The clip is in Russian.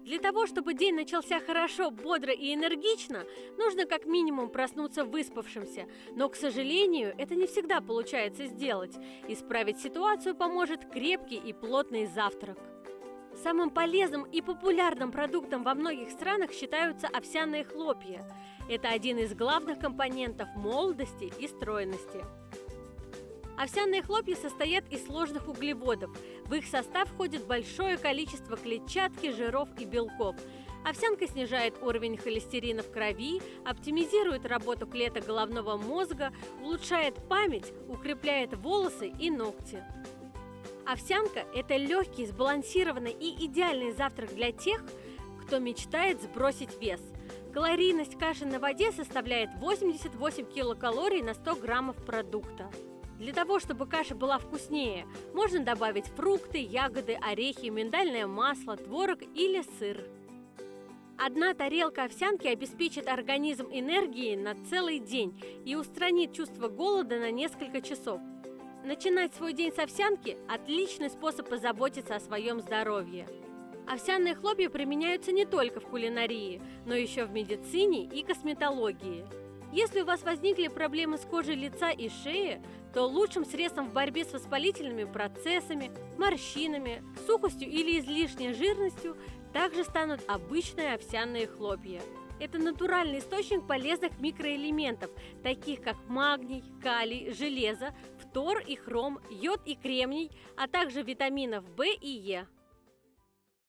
Для того, чтобы день начался хорошо, бодро и энергично, нужно как минимум проснуться выспавшимся. Но, к сожалению, это не всегда получается сделать. Исправить ситуацию поможет крепкий и плотный завтрак. Самым полезным и популярным продуктом во многих странах считаются овсяные хлопья. Это один из главных компонентов молодости и стройности. Овсяные хлопья состоят из сложных углеводов. В их состав входит большое количество клетчатки, жиров и белков. Овсянка снижает уровень холестерина в крови, оптимизирует работу клеток головного мозга, улучшает память, укрепляет волосы и ногти. Овсянка – это легкий, сбалансированный и идеальный завтрак для тех, кто мечтает сбросить вес. Калорийность каши на воде составляет 88 килокалорий на 100 граммов продукта. Для того, чтобы каша была вкуснее, можно добавить фрукты, ягоды, орехи, миндальное масло, творог или сыр. Одна тарелка овсянки обеспечит организм энергией на целый день и устранит чувство голода на несколько часов. Начинать свой день с овсянки – отличный способ позаботиться о своем здоровье. Овсяные хлопья применяются не только в кулинарии, но еще в медицине и косметологии. Если у вас возникли проблемы с кожей лица и шеи, то лучшим средством в борьбе с воспалительными процессами, морщинами, сухостью или излишней жирностью также станут обычные овсяные хлопья. Это натуральный источник полезных микроэлементов, таких как магний, калий, железо, фтор и хром, йод и кремний, а также витаминов В и Е.